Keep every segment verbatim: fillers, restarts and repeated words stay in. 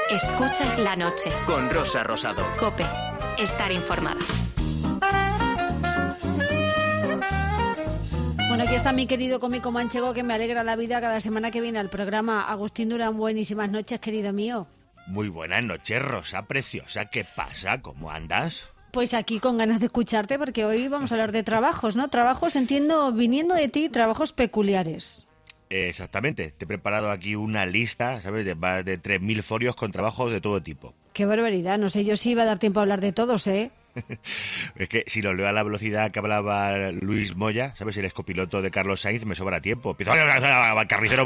Escuchas la noche. Con Rosa Rosado. COPE. Estar informada. Bueno, aquí está mi querido cómico manchego que me alegra la vida cada semana que viene al programa. Agustín Durán, buenísimas noches, querido mío. Muy buenas noches, Rosa preciosa. ¿Qué pasa? ¿Cómo andas? Pues aquí con ganas de escucharte porque hoy vamos a hablar de trabajos, ¿no? Trabajos, entiendo, viniendo de ti, trabajos peculiares. Exactamente. Te he preparado aquí una lista, ¿sabes? De más de tres mil folios con trabajos de todo tipo. Qué barbaridad. No sé yo si iba a dar tiempo a hablar de todos, ¿eh? Es que si lo leo a la velocidad que hablaba Luis Moya, ¿sabes? El excopiloto de Carlos Sainz, me sobra tiempo. Empiezo al carnicero,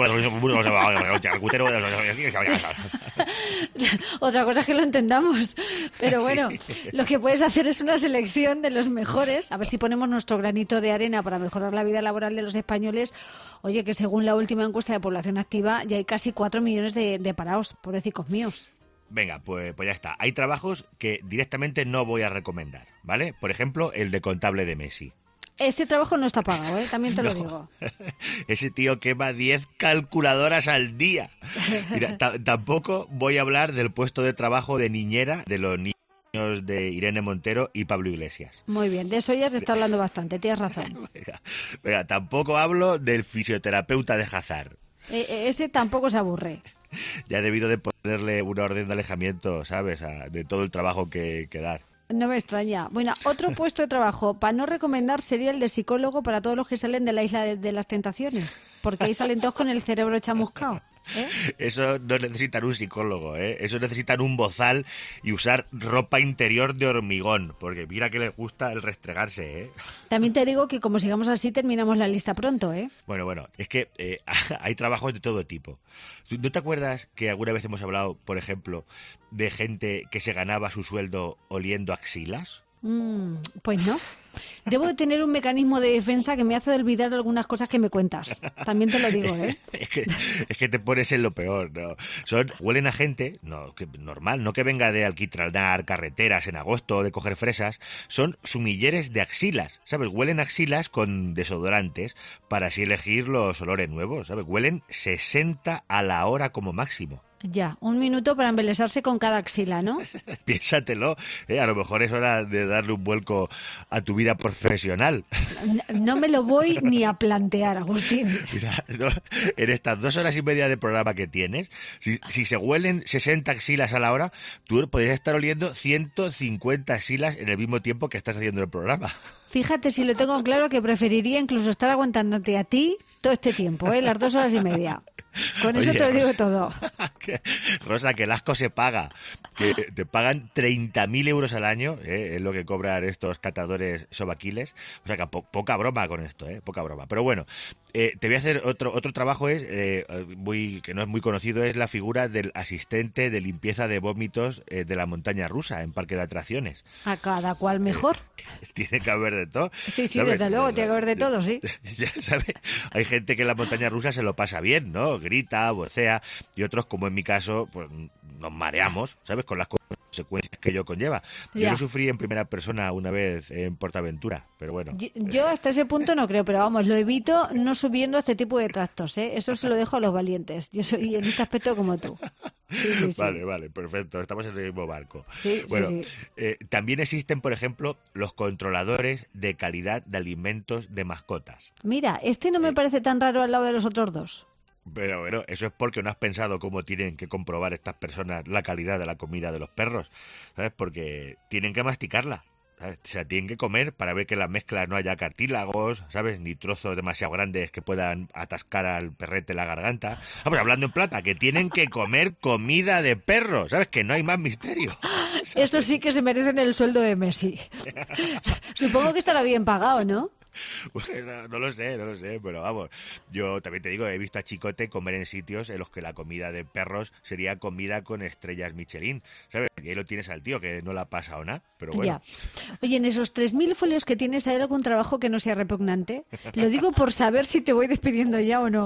Otra cosa es que lo entendamos. Pero bueno, sí. Lo que puedes hacer es una selección de los mejores. A ver si ponemos nuestro granito de arena para mejorar la vida laboral de los españoles. Oye, que según la última encuesta de población activa, ya hay casi cuatro millones de, de parados, pobrecicos míos. Venga, pues, pues ya está. Hay trabajos que directamente no voy a recomendar, ¿vale? Por ejemplo, el de contable de Messi. Ese trabajo no está pagado, ¿eh? También te lo No. digo. Ese tío quema diez calculadoras al día. Mira, t- tampoco voy a hablar del puesto de trabajo de niñera de los niños de Irene Montero y Pablo Iglesias. Muy bien, de eso ya se está hablando bastante, tienes razón. Venga, venga, tampoco hablo del fisioterapeuta de Hazard. E- e- ese tampoco se aburre. Ya he debido de ponerle una orden de alejamiento, ¿sabes? A- de todo el trabajo que, que dar. No me extraña. Bueno, otro puesto de trabajo para no recomendar sería el de psicólogo para todos los que salen de la isla de, de las tentaciones, porque ahí salen todos con el cerebro chamuscado. ¿Eh? Eso no necesitan un psicólogo, ¿eh? Eso necesitan un bozal y usar ropa interior de hormigón, porque mira que les gusta el restregarse, ¿eh? También te digo que como sigamos así terminamos la lista pronto, ¿eh? Bueno, bueno, es que eh, hay trabajos de todo tipo. ¿Tú- ¿No te acuerdas que alguna vez hemos hablado, por ejemplo, de gente que se ganaba su sueldo oliendo axilas? Mm, pues no. Debo de tener un mecanismo de defensa que me hace olvidar algunas cosas que me cuentas. También te lo digo, ¿eh? Es que, es que te pones en lo peor, ¿no? Son, huelen a gente, no, que normal, no que venga de alquitranar carreteras en agosto o de coger fresas, son sumilleres de axilas, ¿sabes? Huelen axilas con desodorantes para así elegir los olores nuevos, ¿sabes? Huelen sesenta a la hora como máximo. Ya, un minuto para embelesarse con cada axila, ¿no? Piénsatelo, ¿eh? A lo mejor es hora de darle un vuelco a tu vida profesional. No me lo voy ni a plantear, Agustín. Mira, no, en estas dos horas y media de programa que tienes, si, si se huelen sesenta axilas a la hora, tú podrías estar oliendo ciento cincuenta axilas en el mismo tiempo que estás haciendo el programa. Fíjate si lo tengo claro que preferiría incluso estar aguantándote a ti todo este tiempo, ¿eh? Las dos horas y media. Con eso Oye, te lo digo Rosa, todo. que- Rosa, que el asco se paga. Que te pagan treinta mil euros al año, ¿eh? Es lo que cobran estos catadores sobaquiles. O sea que po- poca broma con esto, ¿eh? Poca broma. Pero bueno, eh, te voy a hacer otro otro trabajo, es eh, muy que no es muy conocido, es la figura del asistente de limpieza de vómitos eh, de la montaña rusa en parque de atracciones. A cada cual mejor. Tiene que haber de todo. Sí, sí, ¿sabes? desde luego, tiene que haber de todo, sí. Ya sabes, hay gente que en la montaña rusa se lo pasa bien, ¿no? Grita, vocea, y otros, como en mi caso, pues nos mareamos, ¿sabes? Con las consecuencias que ello conlleva. Yo Ya. lo sufrí en primera persona una vez en Portaventura, pero bueno. Yo- Yo hasta ese punto no creo, pero vamos, lo evito no subiendo a este tipo de trastos, ¿eh? Eso se lo dejo a los valientes. Yo soy en este aspecto como tú. Sí, sí, sí. Vale, vale, perfecto. Estamos en el mismo barco. Sí, sí, bueno, sí. eh, también existen, por ejemplo, los controladores de calidad de alimentos de mascotas. Mira, este no me parece tan raro al lado de los otros dos. Pero bueno, eso es porque no has pensado cómo tienen que comprobar estas personas la calidad de la comida de los perros, ¿sabes? Porque tienen que masticarla, ¿sabes? O sea, tienen que comer para ver que en la mezcla no haya cartílagos, ¿sabes? Ni trozos demasiado grandes que puedan atascar al perrete la garganta. Vamos, hablando en plata, que tienen que comer comida de perro, ¿sabes? Que no hay más misterio. Eso sí que se merecen el sueldo de Messi. Supongo que estará bien pagado, ¿no? Bueno, no lo sé, no lo sé, pero vamos, yo también te digo, he visto a Chicote comer en sitios en los que la comida de perros sería comida con estrellas Michelin, ¿sabes? Y ahí lo tienes al tío, que no le ha pasado nada, pero bueno. Ya. Oye, en esos tres mil folios que tienes, ¿hay algún trabajo que no sea repugnante? Lo digo por saber si te voy despidiendo ya o no.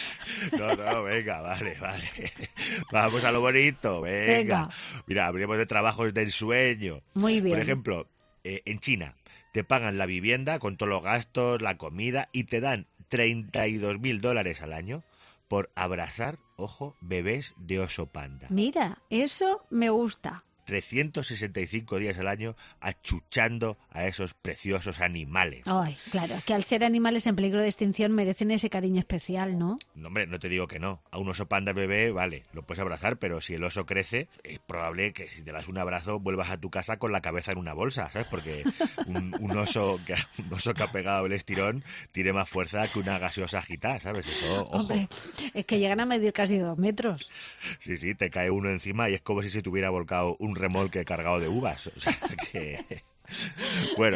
No, no, venga, vale, vale. Vamos a lo bonito, venga. Venga. Mira, hablemos de trabajos del sueño. Muy bien. Por ejemplo, eh, en China te pagan la vivienda con todos los gastos, la comida y te dan treinta y dos mil dólares al año por abrazar ojo, bebés de oso panda. Mira, eso me gusta. trescientos sesenta y cinco días al año achuchando a esos preciosos animales. Ay, claro, que al ser animales en peligro de extinción merecen ese cariño especial, ¿no? No, hombre, no te digo que no. A un oso panda bebé, vale, lo puedes abrazar, pero si el oso crece, es probable que si te das un abrazo vuelvas a tu casa con la cabeza en una bolsa, ¿sabes? Porque un, un, oso, que, un oso que ha pegado el estirón tiene más fuerza que una gaseosa agitada, ¿sabes? Eso, ojo. Hombre, es que llegan a medir casi dos metros. Sí, sí, te cae uno encima y es como si se te hubiera volcado un remolque cargado de uvas. O sea que... Bueno,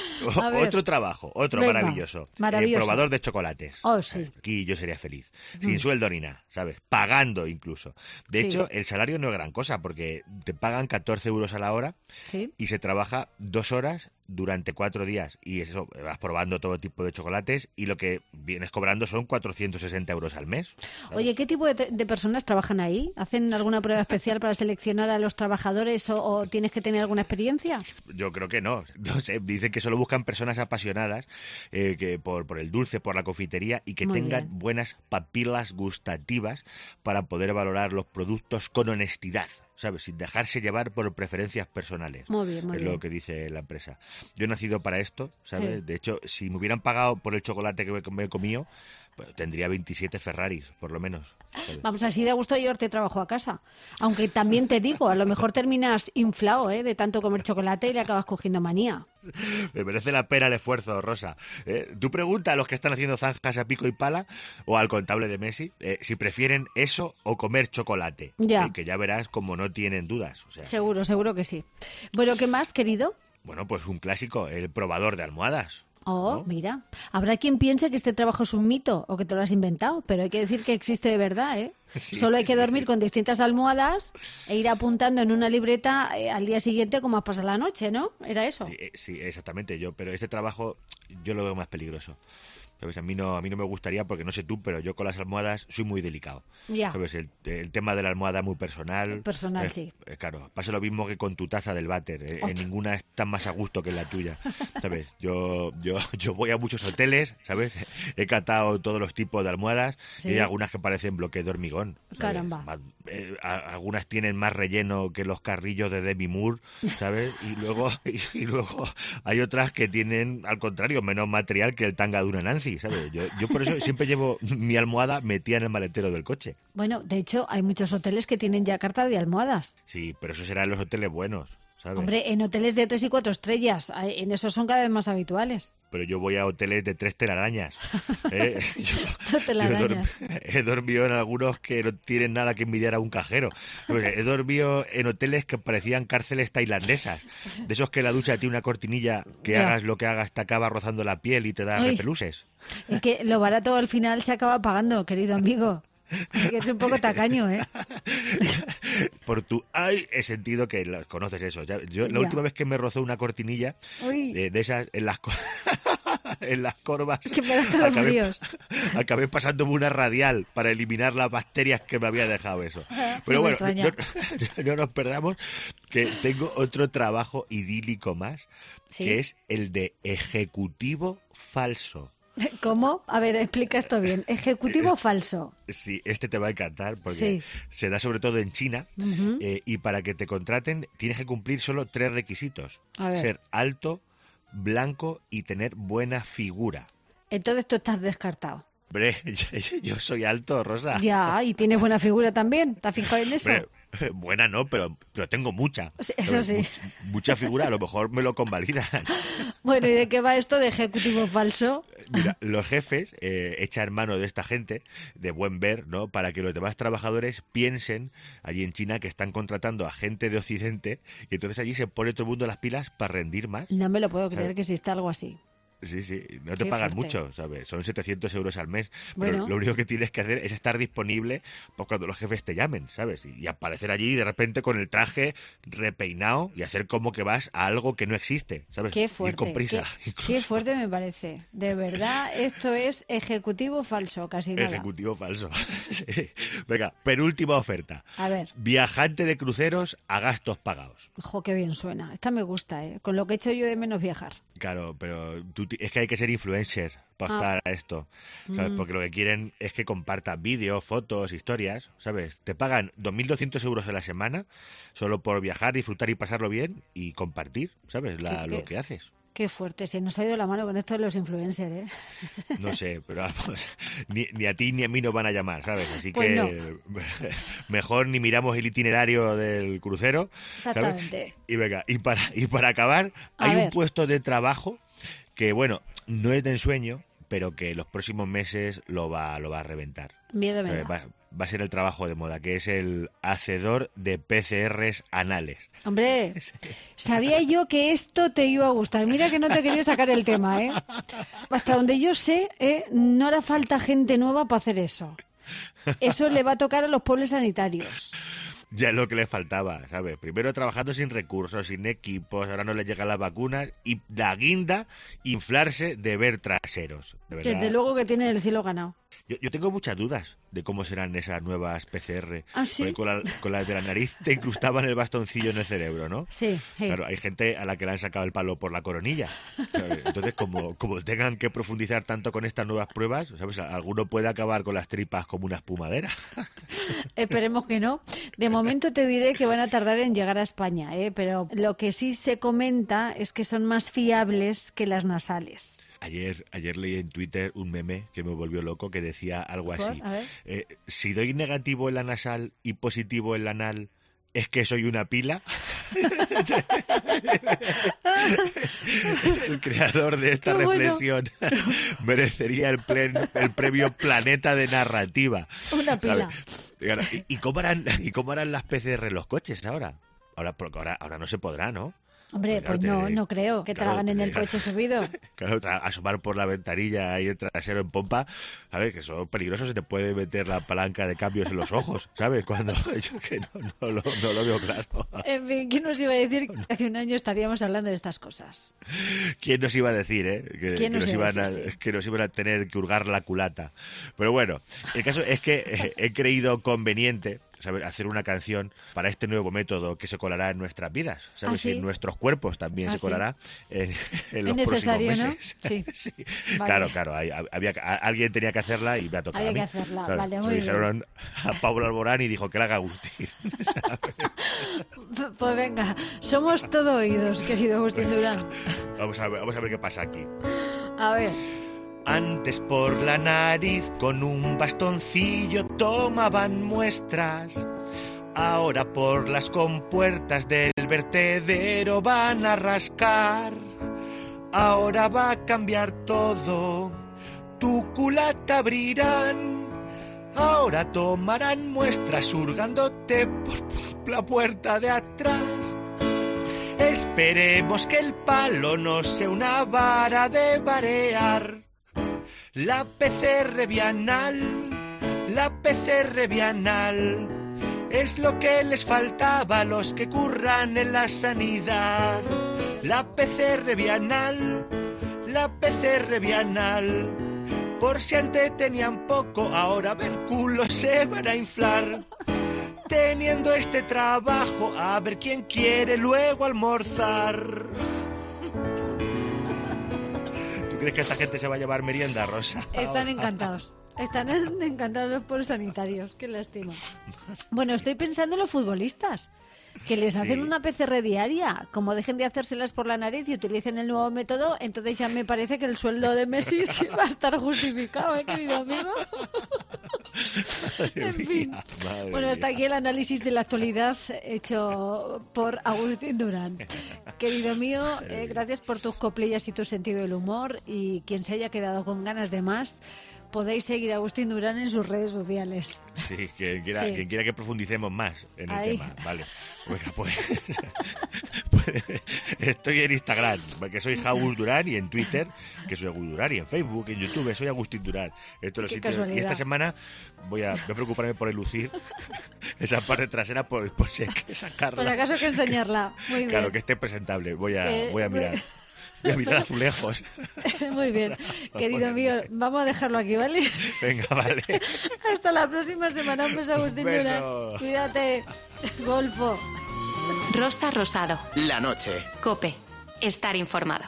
otro trabajo, otro Venga, maravilloso. maravilloso. Eh, probador de chocolates. Oh, sí. Aquí yo sería feliz. Sin Mm. sueldo ni nada, ¿sabes? Pagando incluso. De Sí. hecho, el salario no es gran cosa porque te pagan catorce euros a la hora Sí. y se trabaja dos horas durante cuatro días. Y eso, vas probando todo tipo de chocolates y lo que vienes cobrando son cuatrocientos sesenta euros al mes. ¿sabes? Oye, ¿qué tipo de, de personas trabajan ahí? ¿Hacen alguna prueba especial para seleccionar a los trabajadores o, o tienes que tener alguna experiencia? Yo creo que no. No sé, dicen que solo buscan personas apasionadas eh, que por, por el dulce, por la confitería y que Muy tengan bien. buenas papilas gustativas para poder valorar los productos con honestidad, ¿sabes? Sin dejarse llevar por preferencias personales. Muy bien, muy es bien. lo que dice la empresa. Yo he nacido para esto, ¿sabes? Sí. De hecho, si me hubieran pagado por el chocolate que me, me he comido, pues, tendría veintisiete Ferraris, por lo menos. ¿sabes? Vamos, así de gusto llevarte trabajo a casa. Aunque también te digo, a lo mejor terminas inflado, ¿eh? De tanto comer chocolate y le acabas cogiendo manía. Me merece la pena el esfuerzo, Rosa. Eh, Tú pregunta a los que están haciendo zanjas a pico y pala o al contable de Messi eh, si prefieren eso o comer chocolate. Ya. Eh, que ya verás como no tienen dudas. O sea, Seguro, seguro que sí. Bueno, ¿qué más, querido? bueno, pues un clásico, el probador de almohadas. Oh, ¿no? mira. Habrá quien piense que este trabajo es un mito o que te lo has inventado, pero hay que decir que existe de verdad, ¿eh? Sí, Solo hay que sí, dormir sí. con distintas almohadas e ir apuntando en una libreta eh, al día siguiente cómo has pasado la noche, ¿no? ¿Era eso? Sí, eh, sí, exactamente yo, pero este trabajo yo lo veo más peligroso. ¿Sabes? A mí no, a mí no me gustaría porque no sé tú, pero yo con las almohadas soy muy delicado. Ya. ¿Sabes? El, el tema de la almohada es muy personal. Personal, Eh, sí. eh, claro, pasa lo mismo que con tu taza del váter. eh, En ninguna está más a gusto que en la tuya. ¿Sabes? Yo, yo, yo voy a muchos hoteles, ¿sabes? He catado todos los tipos de almohadas Sí. y hay algunas que parecen bloques de hormigón. ¿sabes? Caramba. Más- eh, a- algunas tienen más relleno que los carrillos de Demi Moore, ¿sabes? Y luego, y, y luego hay otras que tienen, al contrario, menos material que el tanga de una Nancy, ¿sabes? Yo, yo por eso siempre llevo mi almohada metida en el maletero del coche. Bueno, de hecho, hay muchos hoteles que tienen ya carta de almohadas. Sí, pero eso será en los hoteles buenos, ¿sabes? Hombre, en hoteles de tres y cuatro estrellas, eh, en esos son cada vez más habituales. Pero yo voy a hoteles de tres telarañas. ¿eh? Yo, No te la yo he, dorm- arañas. he dormido en algunos que no tienen nada que envidiar a un cajero. He dormido en hoteles que parecían cárceles tailandesas. De esos que la ducha tiene una cortinilla que Ya. hagas lo que hagas te acaba rozando la piel y te da Ay. repeluses. Es que lo barato al final se acaba pagando, querido amigo. Así que es un poco tacaño, ¿eh? Por tu ay he sentido que los conoces eso. Ya- Yo la Ya. última vez que me rozó una cortinilla Uy, de, de esas en las co- en las corvas que me dan los acabé, fríos. acabé pasándome una radial para eliminar las bacterias que me había dejado eso. Pero No me bueno, no, extraña. no nos perdamos que tengo otro trabajo idílico más, ¿Sí? que es el de ejecutivo falso. ¿Cómo? A ver, explica esto bien. ¿Ejecutivo falso? Sí, este te va a encantar porque Sí. se da sobre todo en China. Ujú. Eh, y para que te contraten tienes que cumplir solo tres requisitos. A ver. Ser alto, blanco y tener buena figura. Entonces tú estás descartado. Hombre, yo, yo soy alto, Rosa. Ya, y tienes buena figura también. ¿Te has fijado en eso? Hombre, buena no, pero, pero tengo mucha. Sí, eso sí. Much- mucha figura, a lo mejor me lo convalidan. Bueno, ¿y de qué va esto de ejecutivo falso? Mira, los jefes eh, echan mano de esta gente, de buen ver, ¿no? Para que los demás trabajadores piensen allí en China que están contratando a gente de Occidente y entonces allí se pone todo el mundo las pilas para rendir más. No me lo puedo creer ¿Sabes? que exista algo así. Sí, sí, no te Qué pagan fuerte. mucho, ¿sabes? Son setecientos euros al mes. Pero Bueno. lo único que tienes que hacer es estar disponible pues, cuando los jefes te llamen, ¿sabes? Y, y aparecer allí de repente con el traje repeinado y hacer como que vas a algo que no existe, ¿sabes? Qué Ir fuerte. con prisa. Qué, incluso. qué fuerte me parece. De verdad, esto es ejecutivo falso, casi nada. Ejecutivo falso. Sí. Venga, penúltima oferta. A ver, Viajante de cruceros a gastos pagados. ojo, qué bien suena. Esta me gusta, ¿eh? Con lo que he hecho yo de menos viajar. Claro, pero tú multi... es que hay que ser influencer para optar Ah. a esto, ¿sabes? Mm. Porque lo que quieren es que compartas vídeos, fotos, historias, ¿sabes? Te pagan dos mil doscientos euros a la semana solo por viajar, disfrutar y pasarlo bien y compartir, ¿sabes? La, Qué- lo qué- que haces. Qué fuerte, se nos ha ido la mano con esto de los influencers, ¿eh? No sé, pero vamos, ni, ni a ti ni a mí nos van a llamar, ¿sabes? Así Pues que mejor ni miramos el itinerario del crucero, ¿sabes? Exactamente. Y venga, y para, y para acabar, A hay ver. un puesto de trabajo que, bueno, no es de ensueño, pero que los próximos meses lo va, lo va a reventar. Miedo me Eh, da. Va, va a ser el trabajo de moda, que es el hacedor de P C Rs anales. Hombre, sabía yo que esto te iba a gustar. Mira que no te quería sacar el tema, ¿eh? Hasta donde yo sé, ¿eh? No hará falta gente nueva para hacer eso. Eso le va a tocar a los pueblos sanitarios. Ya es lo que le faltaba, ¿sabes? Primero trabajando sin recursos, sin equipos, ahora no le llegan las vacunas y la guinda, inflarse de ver traseros. De verdad. Desde luego que tiene el cielo ganado. Yo, yo tengo muchas dudas de cómo serán esas nuevas P C R. ¿Ah, sí? Porque con, la- con las de la nariz te incrustaban el bastoncillo en el cerebro, ¿no? Sí, sí. Claro, hay gente a la que le han sacado el palo por la coronilla. ¿Sabes? Entonces, como, como tengan que profundizar tanto con estas nuevas pruebas, ¿sabes? Alguno puede acabar con las tripas como una espumadera. Esperemos que no. De momento te diré que van a tardar en llegar a España, ¿eh? Pero lo que sí se comenta es que son más fiables que las nasales. Ayer, ayer leí en Twitter un meme que me volvió loco que decía algo ¿Por? así. A ver. Eh, si doy negativo en la nasal y positivo en la anal, ¿es que soy una pila? El creador de esta Qué bueno. reflexión merecería el, plen- el premio Planeta de Narrativa. Una pila. ¿Sabes? Claro, ¿Y, y cómo harán, ¿Y cómo harán las P C R en los coches ahora? Ahora, porque ahora, ahora no se podrá, ¿no? Hombre, Claro, pues no, te- no creo que te claro, la hagan en te- el coche subido. Claro, tra- asomar por la ventanilla ahí el trasero en pompa, ¿sabes? Que son peligrosos, se te puede meter la palanca de cambios en los ojos, ¿sabes? Cuando yo que no, no, lo, no lo veo claro. En fin, ¿quién nos iba a decir que hace un año estaríamos hablando de estas cosas? ¿Quién nos iba a decir, eh? Que, ¿Quién que nos nos iba a iban a, decir, sí? que nos iban a tener que hurgar la culata. Pero bueno, el caso es que eh, he creído conveniente, ¿sabes? Hacer una canción para este nuevo método que se colará en nuestras vidas, ¿sabes? ¿Ah, sí? Y en nuestros cuerpos también ¿Ah, se sí? colará en, en los Es necesario, próximos ¿no? meses. Sí. Sí. Vale. Claro, claro, hay- había, a- alguien tenía que hacerla y me ha tocado Había a mí. que hacerla, ¿sabes? vale, Se muy lo bien. dijeron a Pablo Alborán y dijo que la haga Agustín. P- Pues venga, somos todo oídos, querido Agustín Durán. Vamos a ver, vamos a ver qué pasa aquí. A ver, Antes por la nariz con un bastoncillo tomaban muestras. Ahora por las compuertas del vertedero van a rascar. Ahora va a cambiar todo, tu culata abrirán. Ahora tomarán muestras hurgándote por la puerta de atrás. Esperemos que el palo no sea una vara de barear. La P C R bienal, la P C R bienal, es lo que les faltaba a los que curran en la sanidad. La P C R bienal, la P C R bienal, por si antes tenían poco, ahora a ver culo se van a inflar. Teniendo este trabajo, a ver quién quiere luego almorzar. ¿Tú crees que esta gente se va a llevar merienda, Rosa? están encantados. Están en- encantados los pueblos sanitarios, qué lástima. Bueno, estoy pensando en los futbolistas, que les hacen Sí. una P C R diaria. Como dejen de hacérselas por la nariz y utilicen el nuevo método, entonces ya me parece que el sueldo de Messi sí va a estar justificado, ¿eh, querido amigo? Madre En fin. mía, madre Bueno, hasta mía. aquí el análisis de la actualidad hecho por Agustín Durán. Querido mío, eh, gracias por tus coplillas y tu sentido del humor, y quien se haya quedado con ganas de más, podéis seguir a Agustín Durán en sus redes sociales. Sí, quien quiera, Sí. quien quiera que profundicemos más en el Ahí. tema. Vale. Venga, pues, pues, estoy en Instagram, que soy Agus Durán, y en Twitter, que soy Agus Durán, y en Facebook, en YouTube, soy Agustín Durán. Esto los Qué sitios. Y casualidad. esta semana voy a, voy a preocuparme por elucir esa parte trasera por, por si hay que sacarla. Por acaso hay que enseñarla. Muy bien. Claro, que esté presentable. Voy a, Que- voy a mirar. Voy a mirar azulejos. Muy bien. Querido mío, vamos a dejarlo aquí, ¿vale? Venga, vale. Hasta la próxima semana. Un beso, Agustín Un beso. Durán. Cuídate. Golfo. Rosa Rosado. La noche. Cope. Estar informado.